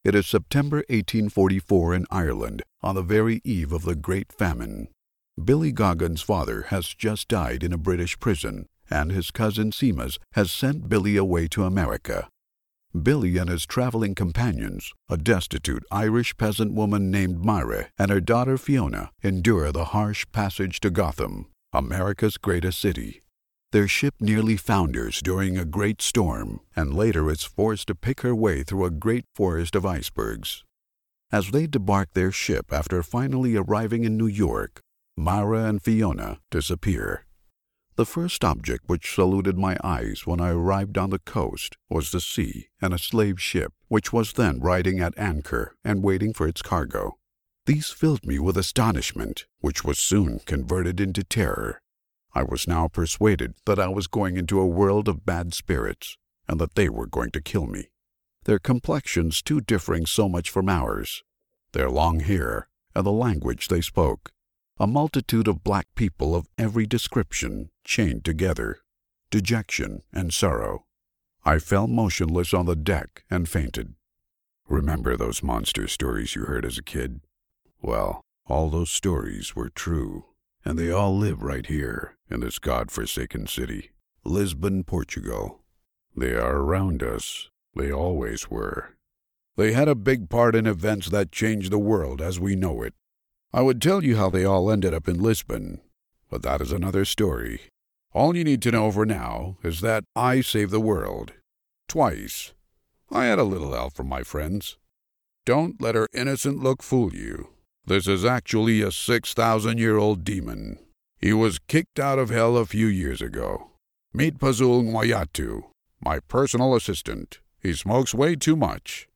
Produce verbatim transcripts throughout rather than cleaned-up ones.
It is September eighteen forty-four in Ireland, on the very eve of the Great Famine. Billy Goggins' father has just died in a British prison, and his cousin Seamus has sent Billy away to America. Billy and his traveling companions, a destitute Irish peasant woman named Myra and her daughter Fiona, endure the harsh passage to Gotham, America's greatest city. Their ship nearly founders during a great storm, and later is forced to pick her way through a great forest of icebergs. As they debark their ship after finally arriving in New York, Myra and Fiona disappear. The first object which saluted my eyes when I arrived on the coast was the sea and a slave ship, which was then riding at anchor and waiting for its cargo. These filled me with astonishment, which was soon converted into terror. I was now persuaded that I was going into a world of bad spirits, and that they were going to kill me. Their complexions too differing so much from ours, their long hair, and the language they spoke. A multitude of black people of every description chained together, dejection and sorrow. I fell motionless on the deck and fainted. Remember those monster stories you heard as a kid? Well, all those stories were true, and they all live right here in this God-forsaken city, Lisbon, Portugal. They are around us. They always were. They had a big part in events that changed the world as we know it. I would tell you how they all ended up in Lisbon, but that is another story. All you need to know for now is that I saved the world. Twice. I had a little help from my friends. Don't let her innocent look fool you. This is actually a six thousand year old demon. He was kicked out of hell a few years ago. Meet Pazul Nwayatu, my personal assistant. He smokes way too much.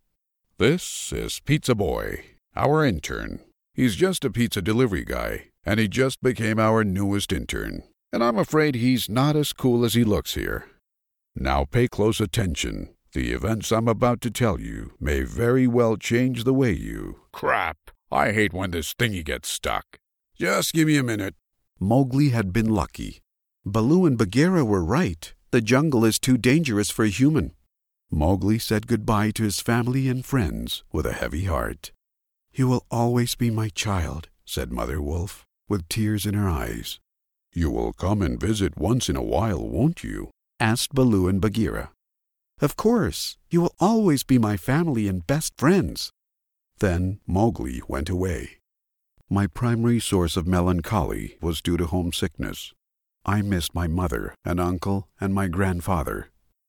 This is Pizza Boy, our intern. He's just a pizza delivery guy, and he just became our newest intern. And I'm afraid he's not as cool as he looks here. Now pay close attention. The events I'm about to tell you may very well change the way you... Crap! I hate when this thingy gets stuck. Just give me a minute. Mowgli had been lucky. Baloo and Bagheera were right. The jungle is too dangerous for a human. Mowgli said goodbye to his family and friends with a heavy heart. "You will always be my child," said Mother Wolf, with tears in her eyes. "You will come and visit once in a while, won't you?" asked Baloo and Bagheera. "Of course. You will always be my family and best friends." Then Mowgli went away. My primary source of melancholy was due to homesickness. I missed my mother and uncle and my grandfather.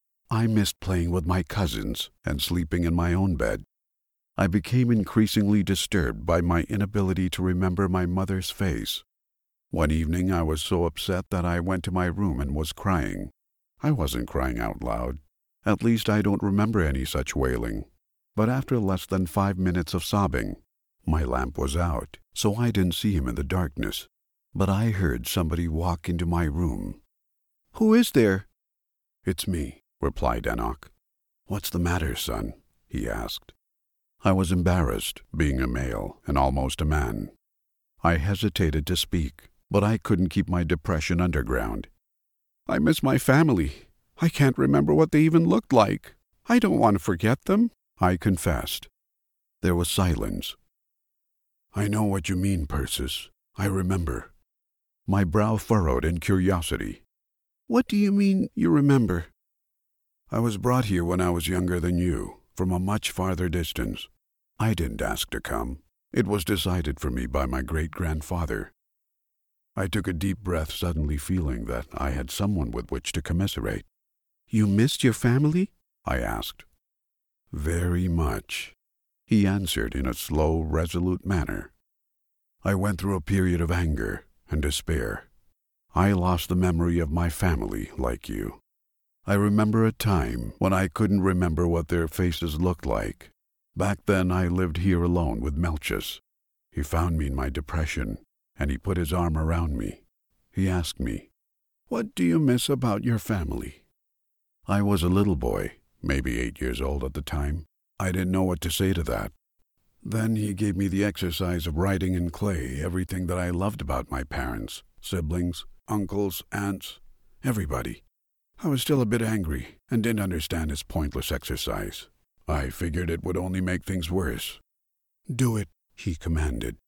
I missed playing with my cousins and sleeping in my own bed. I became increasingly disturbed by my inability to remember my mother's face. One evening I was so upset that I went to my room and was crying. I wasn't crying out loud. At least I don't remember any such wailing. But after less than five minutes of sobbing, my lamp was out, so I didn't see him in the darkness. But I heard somebody walk into my room. "Who is there?" "It's me," replied Enoch. "What's the matter, son?" he asked. I was embarrassed, being a male and almost a man. I hesitated to speak, but I couldn't keep my depression underground. "I miss my family. I can't remember what they even looked like. I don't want to forget them," I confessed. There was silence. "I know what you mean, Persis. I remember." My brow furrowed in curiosity. "What do you mean, you remember?" "I was brought here when I was younger than you, from a much farther distance. I didn't ask to come. It was decided for me by my great-grandfather." I took a deep breath, suddenly feeling that I had someone with which to commiserate. "You missed your family?" I asked. "Very much," he answered in a slow, resolute manner. "I went through a period of anger and despair. I lost the memory of my family, like you. I remember a time when I couldn't remember what their faces looked like. Back then I lived here alone with Melchus. He found me in my depression, and he put his arm around me. He asked me, 'What do you miss about your family?' I was a little boy, maybe eight years old at the time. I didn't know what to say to that. Then he gave me the exercise of writing in clay everything that I loved about my parents, siblings, uncles, aunts, everybody. I was still a bit angry and didn't understand his pointless exercise. I figured it would only make things worse. Do it, he commanded.